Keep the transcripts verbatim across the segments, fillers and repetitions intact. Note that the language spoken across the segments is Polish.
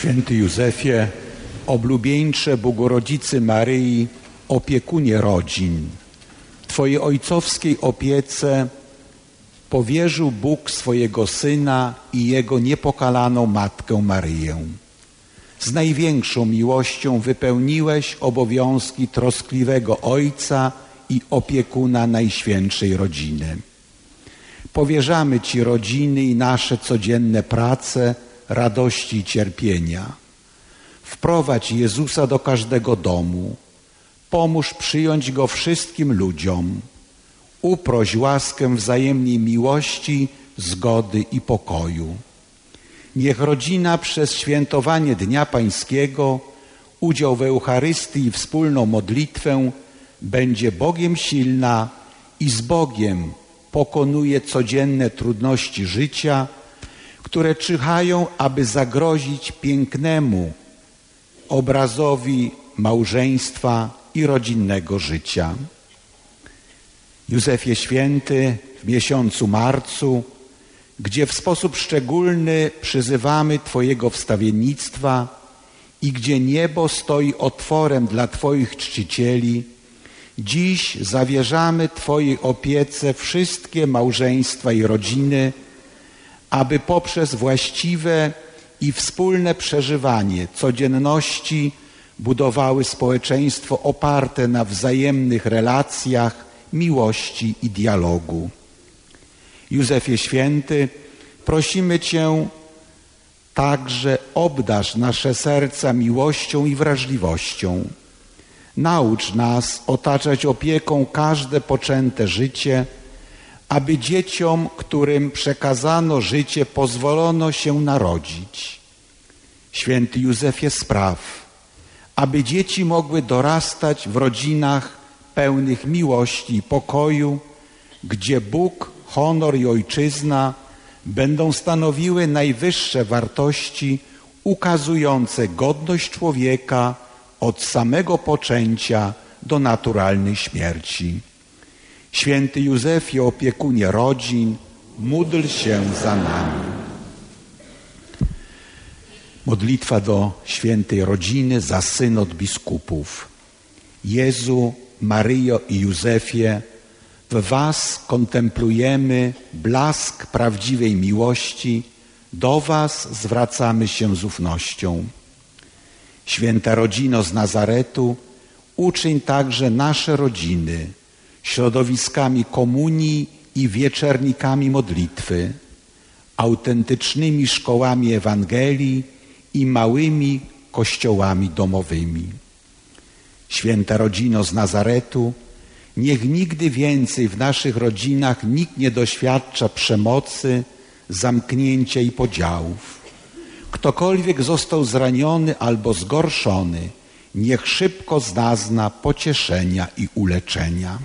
Święty Józefie, oblubieńcze Bogorodzicy Maryi, opiekunie rodzin, Twojej ojcowskiej opiece powierzył Bóg swojego Syna i Jego niepokalaną Matkę Maryję. Z największą miłością wypełniłeś obowiązki troskliwego Ojca i opiekuna Najświętszej Rodziny. Powierzamy Ci rodziny i nasze codzienne prace, radości i cierpienia. Wprowadź Jezusa do każdego domu. Pomóż przyjąć Go wszystkim ludziom. Uproś łaskę wzajemnej miłości, zgody i pokoju. Niech rodzina przez świętowanie Dnia Pańskiego, udział w Eucharystii i wspólną modlitwę będzie Bogiem silna i z Bogiem pokonuje codzienne trudności życia, które czyhają, aby zagrozić pięknemu obrazowi małżeństwa i rodzinnego życia. Józefie Święty, w miesiącu marcu, gdzie w sposób szczególny przyzywamy Twojego wstawiennictwa i gdzie niebo stoi otworem dla Twoich czcicieli, dziś zawierzamy Twojej opiece wszystkie małżeństwa i rodziny, aby poprzez właściwe i wspólne przeżywanie codzienności budowały społeczeństwo oparte na wzajemnych relacjach, miłości i dialogu. Józefie Święty, prosimy Cię także, obdarz nasze serca miłością i wrażliwością. Naucz nas otaczać opieką każde poczęte życie, aby dzieciom, którym przekazano życie, pozwolono się narodzić. Święty Józefie, spraw, aby dzieci mogły dorastać w rodzinach pełnych miłości i pokoju, gdzie Bóg, honor i ojczyzna będą stanowiły najwyższe wartości ukazujące godność człowieka od samego poczęcia do naturalnej śmierci. Święty Józefie, opiekunie rodzin, módl się za nami. Modlitwa do świętej rodziny za synod biskupów. Jezu, Maryjo i Józefie, w Was kontemplujemy blask prawdziwej miłości, do Was zwracamy się z ufnością. Święta rodzino z Nazaretu, uczyń także nasze rodziny środowiskami komunii i wieczernikami modlitwy, autentycznymi szkołami Ewangelii i małymi kościołami domowymi. Święta rodzino z Nazaretu, niech nigdy więcej w naszych rodzinach nikt nie doświadcza przemocy, zamknięcia i podziałów. Ktokolwiek został zraniony albo zgorszony, niech szybko zazna pocieszenia i uleczenia.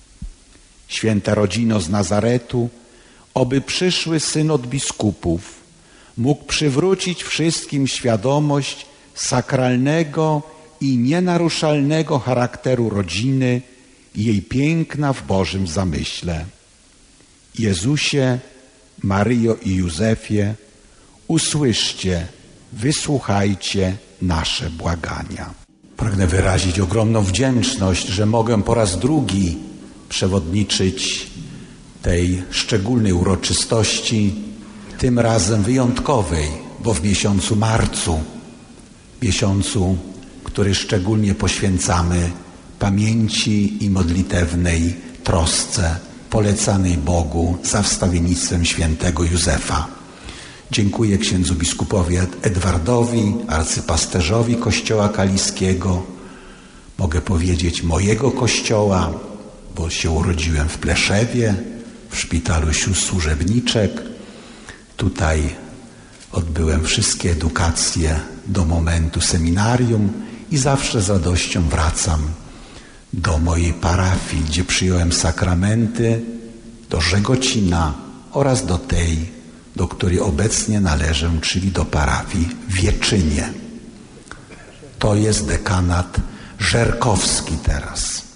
Święta rodzino z Nazaretu, oby przyszły synod biskupów mógł przywrócić wszystkim świadomość sakralnego i nienaruszalnego charakteru rodziny i jej piękna w Bożym zamyśle. Jezusie, Maryjo i Józefie, usłyszcie, wysłuchajcie nasze błagania. Pragnę wyrazić ogromną wdzięczność, że mogę po raz drugi przewodniczyć tej szczególnej uroczystości, tym razem wyjątkowej, bo w miesiącu marcu, miesiącu, który szczególnie poświęcamy pamięci i modlitewnej trosce polecanej Bogu za wstawiennictwem świętego Józefa. Dziękuję księdzu biskupowi Edwardowi, arcypasterzowi Kościoła Kaliskiego, mogę powiedzieć mojego kościoła, bo się urodziłem w Pleszewie, w szpitalu sióstr służebniczek. Tutaj odbyłem wszystkie edukacje do momentu seminarium i zawsze z radością wracam do mojej parafii, gdzie przyjąłem sakramenty, do Żegocina oraz do tej, do której obecnie należę, czyli do parafii w Wieczynie. To jest dekanat żerkowski teraz.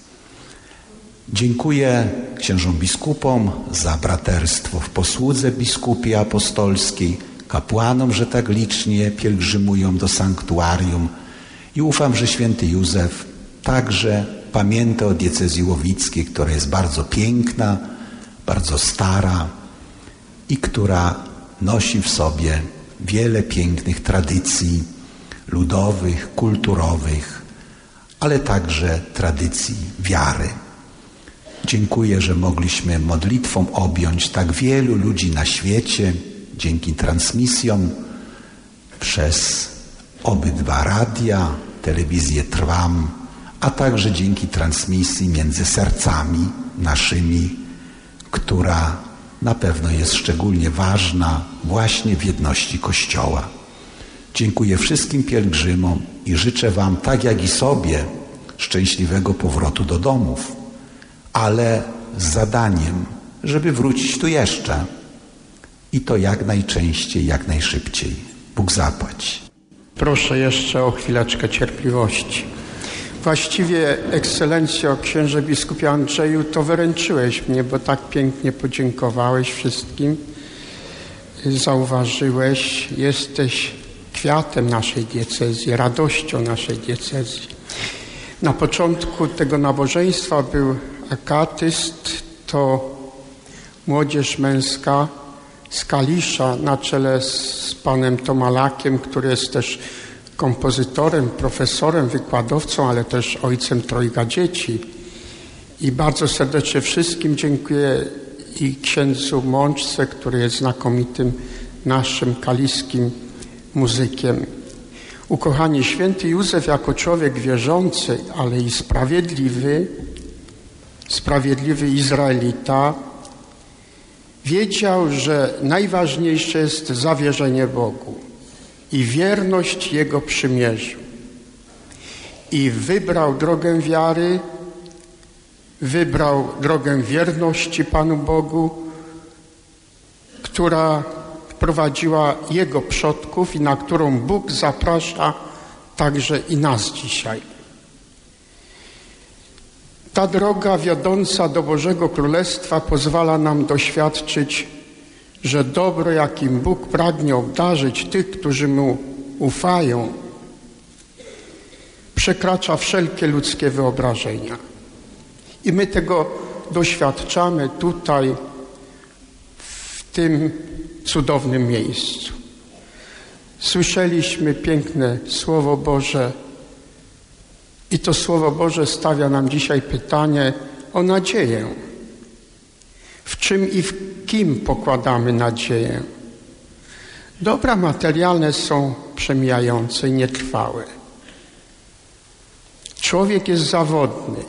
Dziękuję księżom biskupom za braterstwo w posłudze biskupie apostolskiej, kapłanom, że tak licznie pielgrzymują do sanktuarium i ufam, że święty Józef także pamięta o diecezji łowickiej, która jest bardzo piękna, bardzo stara i która nosi w sobie wiele pięknych tradycji ludowych, kulturowych, ale także tradycji wiary. Dziękuję, że mogliśmy modlitwą objąć tak wielu ludzi na świecie, dzięki transmisjom przez obydwa radia, telewizję Trwam, a także dzięki transmisji między sercami naszymi, która na pewno jest szczególnie ważna właśnie w jedności Kościoła. Dziękuję wszystkim pielgrzymom i życzę wam, tak jak i sobie, szczęśliwego powrotu do domów, ale z zadaniem, żeby wrócić tu jeszcze i to jak najczęściej, jak najszybciej. Bóg zapłać. Proszę jeszcze o chwileczkę cierpliwości. Właściwie, ekscelencjo, księże biskupie Andrzeju, to wyręczyłeś mnie, bo tak pięknie podziękowałeś wszystkim. Zauważyłeś, jesteś kwiatem naszej diecezji, radością naszej diecezji. Na początku tego nabożeństwa był akatyst, to młodzież męska z Kalisza na czele z panem Tomalakiem, który jest też kompozytorem, profesorem, wykładowcą, ale też ojcem trojga dzieci. I bardzo serdecznie wszystkim dziękuję i księdzu Mączce, który jest znakomitym naszym kaliskim muzykiem. Ukochani, święty Józef jako człowiek wierzący, ale i sprawiedliwy, sprawiedliwy Izraelita, wiedział, że najważniejsze jest zawierzenie Bogu i wierność Jego przymierzu. I wybrał drogę wiary, wybrał drogę wierności Panu Bogu, która prowadziła Jego przodków i na którą Bóg zaprasza także i nas dzisiaj. Ta droga wiodąca do Bożego Królestwa pozwala nam doświadczyć, że dobro, jakim Bóg pragnie obdarzyć tych, którzy Mu ufają, przekracza wszelkie ludzkie wyobrażenia. I my tego doświadczamy tutaj, w tym cudownym miejscu. Słyszeliśmy piękne Słowo Boże i to Słowo Boże stawia nam dzisiaj pytanie o nadzieję. W czym i w kim pokładamy nadzieję? Dobra materialne są przemijające i nietrwałe. Człowiek jest zawodny.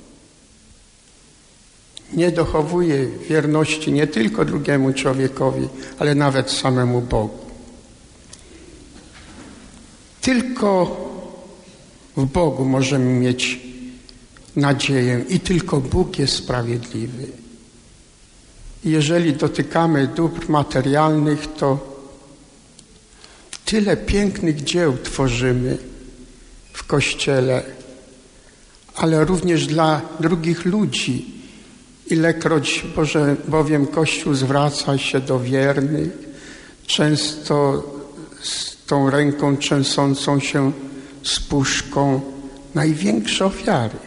Nie dochowuje wierności nie tylko drugiemu człowiekowi, ale nawet samemu Bogu. Tylko w Bogu możemy mieć nadzieję i tylko Bóg jest sprawiedliwy. Jeżeli dotykamy dóbr materialnych, to tyle pięknych dzieł tworzymy w Kościele, ale również dla drugich ludzi. Ilekroć Boże, bowiem Kościół zwraca się do wiernych, często z tą ręką trzęsącą się z puszką, największe ofiary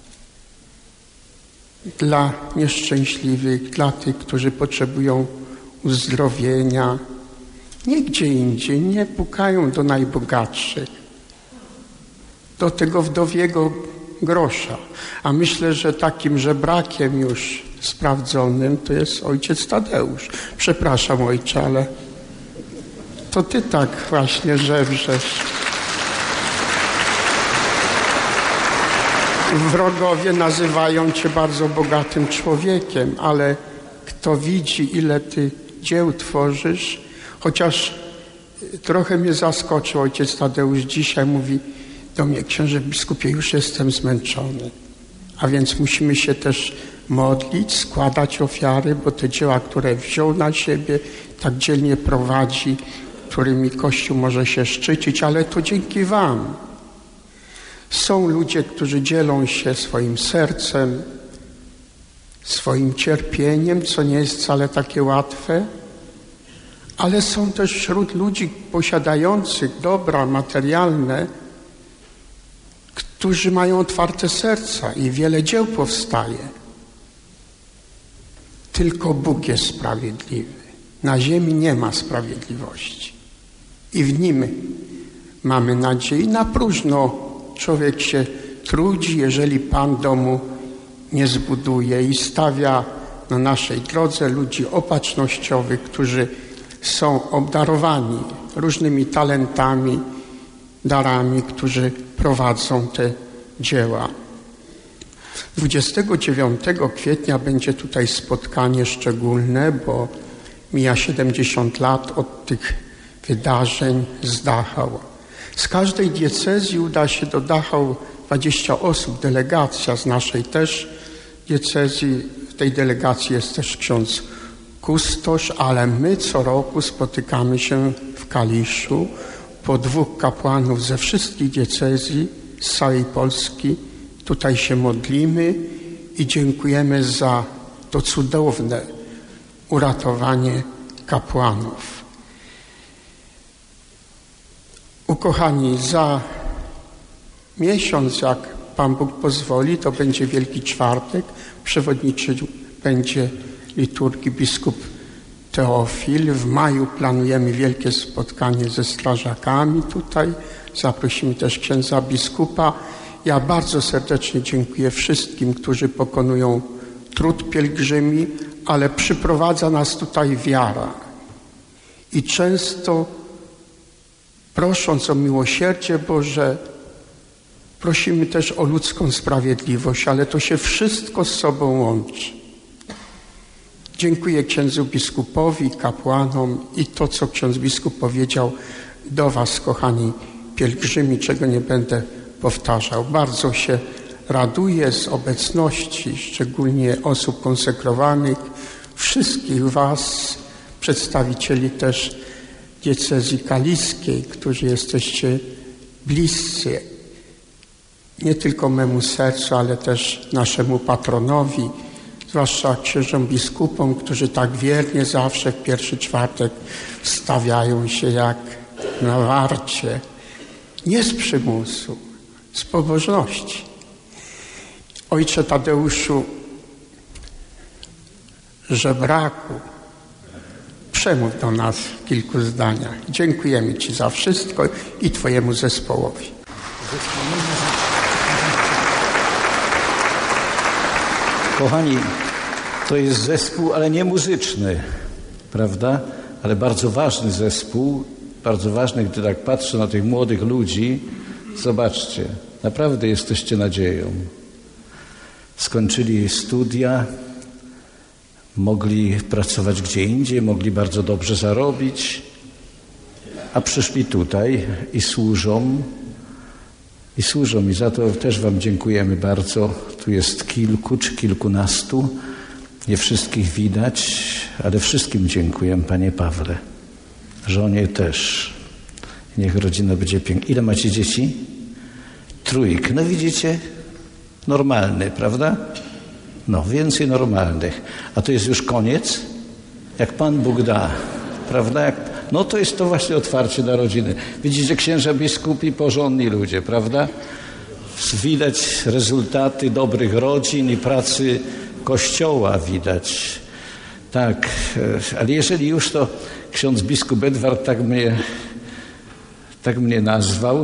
dla nieszczęśliwych, dla tych, którzy potrzebują uzdrowienia. Nie gdzie indziej, nie pukają do najbogatszych, do tego wdowiego grosza. A myślę, że takim żebrakiem już sprawdzonym to jest ojciec Tadeusz. Przepraszam, ojcze, ale to ty tak właśnie żebrzesz. Wrogowie nazywają cię bardzo bogatym człowiekiem, ale kto widzi, ile ty dzieł tworzysz, chociaż trochę mnie zaskoczył ojciec Tadeusz dzisiaj, mówi do mnie: księże biskupie, już jestem zmęczony. A więc musimy się też modlić, składać ofiary, bo te dzieła, które wziął na siebie, tak dzielnie prowadzi, którymi Kościół może się szczycić, ale to dzięki wam. Są ludzie, którzy dzielą się swoim sercem, swoim cierpieniem, co nie jest wcale takie łatwe, ale są też wśród ludzi posiadających dobra materialne, którzy mają otwarte serca i wiele dzieł powstaje. Tylko Bóg jest sprawiedliwy. Na ziemi nie ma sprawiedliwości. I w Nim mamy nadzieję. Na próżno człowiek się trudzi, jeżeli Pan domu nie zbuduje i stawia na naszej drodze ludzi opatrznościowych, którzy są obdarowani różnymi talentami, darami, którzy prowadzą te dzieła. dwudziestego dziewiątego kwietnia będzie tutaj spotkanie szczególne, bo mija siedemdziesiąt lat od tych wydarzeń z Dachau. Z każdej diecezji uda się do Dachau dwadzieścia osób, delegacja z naszej też diecezji. W tej delegacji jest też ksiądz kustosz, ale my co roku spotykamy się w Kaliszu po dwóch kapłanów ze wszystkich diecezji, z całej Polski. Tutaj się modlimy i dziękujemy za to cudowne uratowanie kapłanów. Ukochani, za miesiąc, jak Pan Bóg pozwoli, to będzie Wielki Czwartek. Przewodniczył będzie liturgii biskup Teofil. W maju planujemy wielkie spotkanie ze strażakami tutaj. Zaprosimy też księdza biskupa. Ja bardzo serdecznie dziękuję wszystkim, którzy pokonują trud pielgrzymi, ale przyprowadza nas tutaj wiara. I często prosząc o miłosierdzie Boże, prosimy też o ludzką sprawiedliwość, ale to się wszystko z sobą łączy. Dziękuję księdzu biskupowi, kapłanom i to, co ksiądz biskup powiedział do was, kochani pielgrzymi, czego nie będę powtarzał. Bardzo się raduję z obecności, szczególnie osób konsekrowanych, wszystkich was, przedstawicieli też diecezji kaliskiej, którzy jesteście bliscy nie tylko memu sercu, ale też naszemu patronowi, zwłaszcza księżom biskupom, którzy tak wiernie zawsze w pierwszy czwartek stawiają się jak na warcie, nie z przymusu, z pobożności. Ojcze Tadeuszu Żebraku, przemów do nas w kilku zdaniach. Dziękujemy Ci za wszystko i Twojemu zespołowi. Kochani, to jest zespół, ale nie muzyczny, prawda? Ale bardzo ważny zespół, bardzo ważny, gdy tak patrzę na tych młodych ludzi. Zobaczcie, naprawdę jesteście nadzieją. Skończyli studia, mogli pracować gdzie indziej, mogli bardzo dobrze zarobić, a przyszli tutaj i służą, i służą. I za to też wam dziękujemy bardzo. Tu jest kilku czy kilkunastu, nie wszystkich widać, ale wszystkim dziękujemy, Panie Pawle. Żonie też. Niech rodzina będzie piękna. Ile macie dzieci? Trójkę. No widzicie? Normalny, prawda? No, więcej normalnych. A to jest już koniec? Jak Pan Bóg da, prawda? Jak, no to jest to właśnie otwarcie na rodziny. Widzicie, księża biskupi, porządni ludzie, prawda? Widać rezultaty dobrych rodzin i pracy Kościoła widać. Tak, ale jeżeli już, to ksiądz biskup Edward tak mnie, tak mnie nazwał.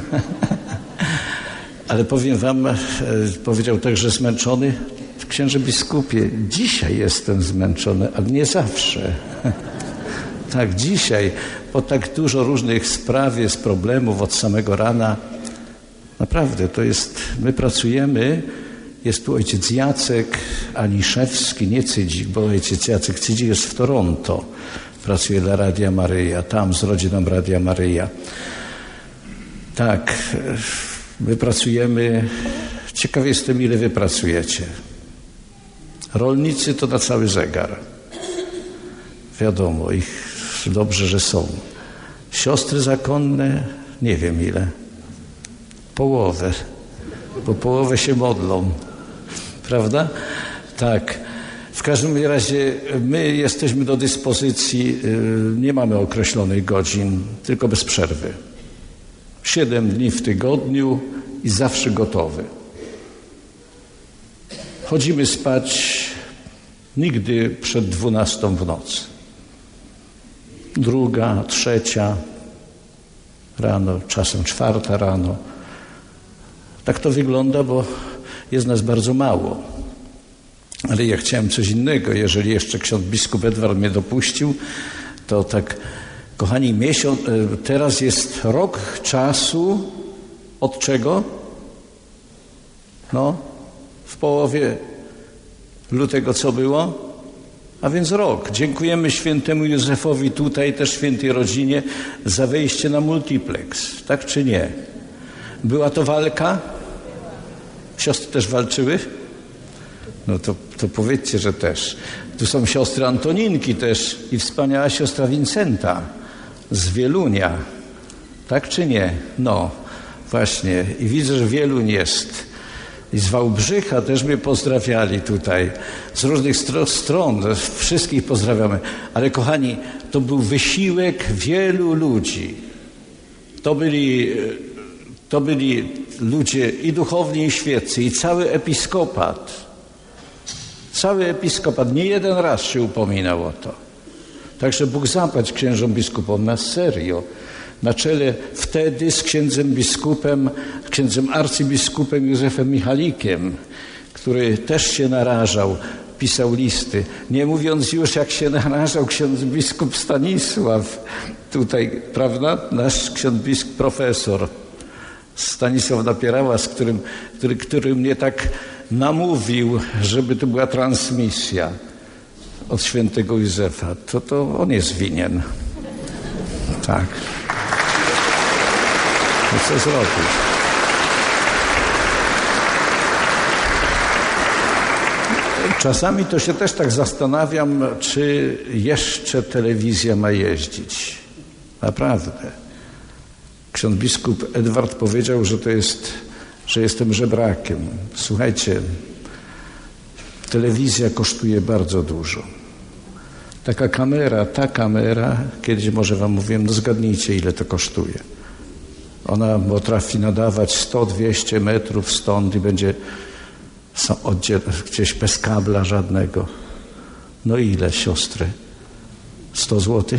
Ale powiem wam, powiedział także zmęczony. Księże biskupie, dzisiaj jestem zmęczony, ale nie zawsze. Tak, dzisiaj, po tak dużo różnych spraw jest, problemów od samego rana. Naprawdę, to jest, my pracujemy, jest tu ojciec Jacek Aniszewski, nie Cydzik, bo ojciec Jacek Cydzik jest w Toronto. Pracuje dla Radia Maryja, tam z rodziną Radia Maryja. Tak, my pracujemy, ciekawy jestem, ile wy pracujecie. Rolnicy to na cały zegar. Wiadomo, ich dobrze, że są. Siostry zakonne, nie wiem ile. Połowę, bo połowę się modlą. Prawda? Tak. W każdym razie my jesteśmy do dyspozycji, nie mamy określonych godzin, tylko bez przerwy. Siedem dni w tygodniu i zawsze gotowy. Chodzimy spać nigdy przed dwunastą w nocy. Druga, trzecia rano, czasem czwarta rano. Tak to wygląda, bo jest nas bardzo mało. Ale ja chciałem coś innego. Jeżeli jeszcze ksiądz biskup Edward mnie dopuścił, to tak, kochani, miesiąc, teraz jest rok czasu od czego? No, w połowie lutego co było? A więc rok. Dziękujemy świętemu Józefowi, tutaj też świętej rodzinie, za wejście na multiplex. Tak czy nie? Była to walka? Siostry też walczyły? No to, to powiedzcie, że też. Tu są siostry Antoninki też i wspaniała siostra Wincenta z Wielunia. Tak czy nie? No, właśnie. I widzę, że Wieluń jest. I z Wałbrzycha też mnie pozdrawiali tutaj. Z różnych stro- stron. Wszystkich pozdrawiamy. Ale kochani, to był wysiłek wielu ludzi. To byli, to byli ludzie i duchowni, i świeccy, i cały episkopat. Cały episkopat nie jeden raz się upominał o to. Także Bóg zapłać księżom biskupom na serio. Na czele wtedy z księdzem biskupem, księdzem arcybiskupem Józefem Michalikiem, który też się narażał, pisał listy. Nie mówiąc już, jak się narażał ksiądz biskup Stanisław, tutaj, prawda, nasz ksiądz biskup profesor Stanisław Napierała, z którym, który, który mnie tak namówił, żeby to była transmisja od świętego Józefa. To, to on jest winien. Tak. No co zrobić? Czasami to się też tak zastanawiam, czy jeszcze telewizja ma jeździć. Naprawdę. Ksiądz biskup Edward powiedział, że to jest, że jestem żebrakiem. Słuchajcie, telewizja kosztuje bardzo dużo. Taka kamera, ta kamera, kiedyś może wam mówiłem, no zgadnijcie, ile to kosztuje. Ona potrafi nadawać sto dwieście metrów stąd i będzie oddziel, gdzieś bez kabla żadnego. No ile, siostry? sto złotych?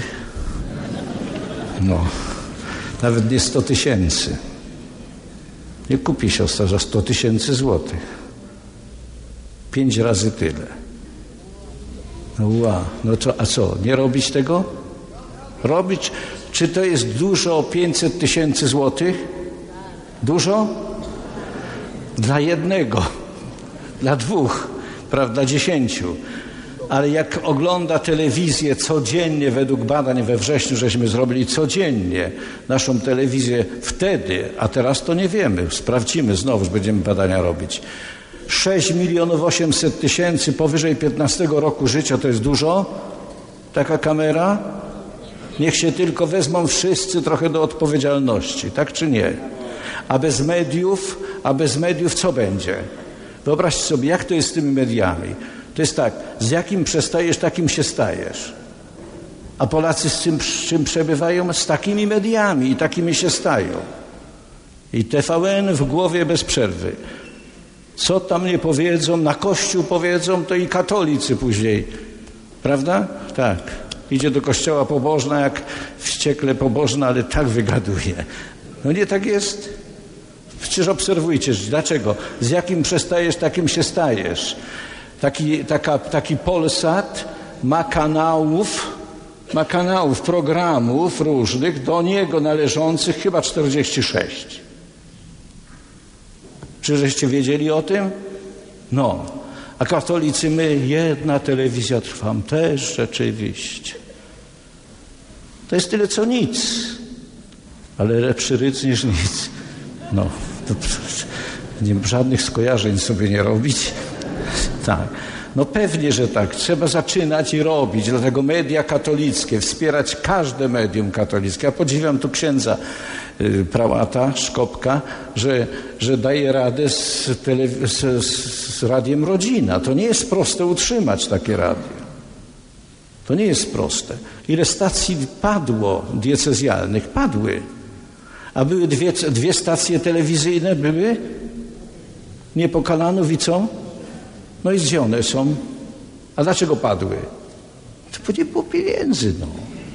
No, nawet nie sto tysięcy. Nie kupi siostra za sto tysięcy złotych. Pięć razy tyle. No wow, no to, a co, nie robić tego? Robić? Czy to jest dużo, pięćset tysięcy złotych? Dużo? Dla jednego, dla dwóch, prawda, dla dziesięciu. Ale jak ogląda telewizję codziennie, według badań we wrześniu żeśmy zrobili codziennie naszą telewizję wtedy, a teraz to nie wiemy, sprawdzimy znowu, będziemy badania robić. sześć milionów osiemset tysięcy powyżej piętnastego roku życia to jest dużo? Taka kamera? Niech się tylko wezmą wszyscy trochę do odpowiedzialności, tak czy nie? A bez mediów, a bez mediów co będzie? Wyobraźcie sobie, jak to jest z tymi mediami. To jest tak, z jakim przestajesz, takim się stajesz. A Polacy z czym, z czym przebywają? Z takimi mediami i takimi się stają. I T V N w głowie bez przerwy. Co tam nie powiedzą, na Kościół powiedzą, to i katolicy później. Prawda? Tak. Idzie do kościoła pobożna, jak wściekle pobożna, ale tak wygaduje. No nie tak jest? Przecież obserwujcie, dlaczego? Z jakim przestajesz, takim się stajesz. Taki, taka, taki Polsat ma kanałów, ma kanałów, programów różnych, do niego należących chyba czterdzieści sześć. Czy żeście wiedzieli o tym? No. A katolicy my, jedna telewizja trwam. Też rzeczywiście. To jest tyle co nic. Ale lepszy ryc niż nic. No. To, nie, żadnych skojarzeń sobie nie robić. Tak. No pewnie, że tak. Trzeba zaczynać i robić. Dlatego media katolickie, wspierać każde medium katolickie. Ja podziwiam tu księdza y, prałata Szkopka, że, że daje radę z, telew- z, z radiem Rodzina. To nie jest proste utrzymać takie radio. To nie jest proste. Ile stacji padło diecezjalnych? Padły. A były dwie, dwie stacje telewizyjne, były? Nie po Kalanów i co? No i gdzie one są? A dlaczego padły? To nie było pieniędzy, no.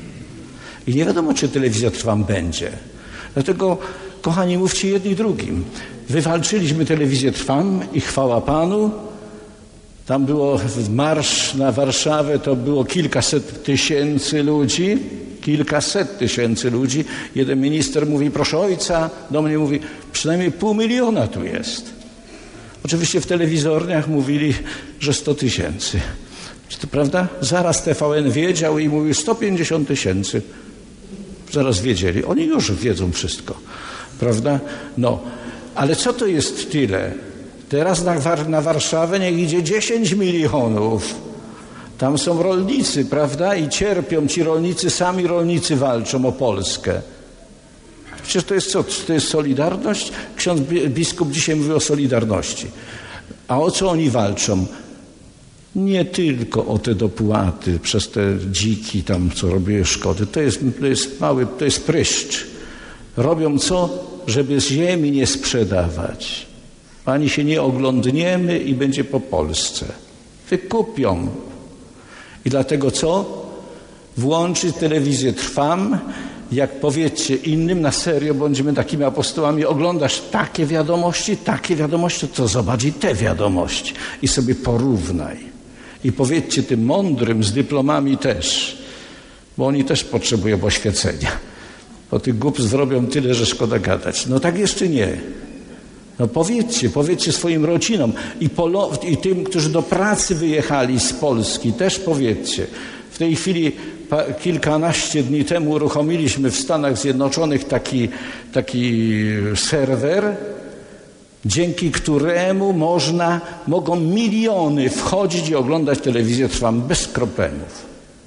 I nie wiadomo, czy telewizja Trwam będzie. Dlatego, kochani, mówcie jedni drugim. Wywalczyliśmy telewizję Trwam i chwała Panu. Tam było marsz na Warszawę, to było kilkaset tysięcy ludzi. Kilkaset tysięcy ludzi. Jeden minister mówi, proszę ojca, do mnie mówi, przynajmniej pół miliona tu jest. Oczywiście w telewizorniach mówili, że sto tysięcy. Czy to prawda? Zaraz T V N wiedział i mówił sto pięćdziesiąt tysięcy. Zaraz wiedzieli. Oni już wiedzą wszystko. Prawda? No. Ale co to jest tyle? Teraz na, na Warszawę niech idzie dziesięć milionów. Tam są rolnicy, prawda? I cierpią ci rolnicy, sami rolnicy walczą o Polskę. Przecież to jest co? To jest solidarność? Ksiądz biskup dzisiaj mówił o solidarności. A o co oni walczą? Nie tylko o te dopłaty przez te dziki tam, co robiły szkody. To jest, to jest mały, to jest pryszcz. Robią co? Żeby ziemi nie sprzedawać. Ani się nie oglądniemy i będzie po Polsce. Wykupią. I dlatego co? Włączyć telewizję Trwam. Jak powiecie innym, na serio będziemy takimi apostołami, oglądasz takie wiadomości, takie wiadomości, to zobacz i te wiadomości i sobie porównaj. I powiedzcie tym mądrym z dyplomami też, bo oni też potrzebują oświecenia. Bo tych głupstw robią tyle, że szkoda gadać. No tak jeszcze nie. No powiedzcie, powiedzcie swoim rodzinom i, polo- i tym, którzy do pracy wyjechali z Polski, też powiedzcie. W tej chwili kilkanaście dni temu uruchomiliśmy w Stanach Zjednoczonych taki, taki serwer, dzięki któremu można, mogą miliony wchodzić i oglądać telewizję Trwam bez problemów.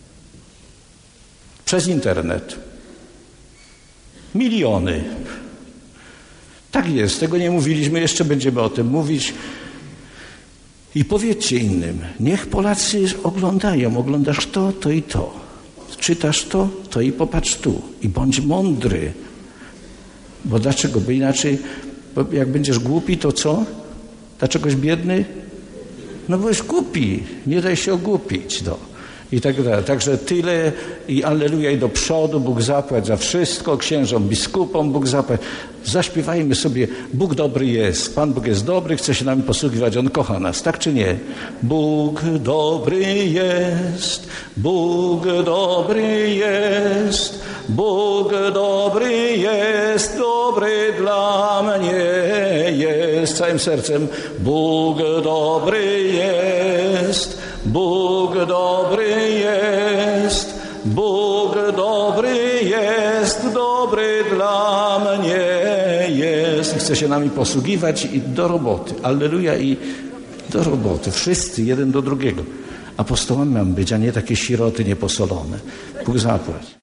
Przez internet. Miliony. Tak jest, tego nie mówiliśmy, jeszcze będziemy o tym mówić. I powiedzcie innym, niech Polacy oglądają, oglądasz to, to i to. Czytasz to, to i popatrz tu. I bądź mądry. Bo dlaczego? Bo inaczej, bo jak będziesz głupi, to co? Dlaczegoś biedny? No bo jest głupi. Nie daj się ogłupić. No. I tak dalej. Także tyle i alleluja i do przodu. Bóg zapłać za wszystko. Księżom, biskupom Bóg zapłać. Zaśpiewajmy sobie, Bóg dobry jest. Pan Bóg jest dobry, chce się nami posługiwać. On kocha nas, tak czy nie? Bóg dobry jest. Bóg dobry jest. Bóg dobry jest. Dobry dla mnie jest. Całym sercem. Bóg dobry jest. Bóg dobry jest. Bóg dobry jest. Dobry dla mnie jest. Chce się nami posługiwać i do roboty. Alleluja i do roboty. Wszyscy jeden do drugiego. Apostołami mamy być, a nie takie siroty nieposolone. Bóg zapłać.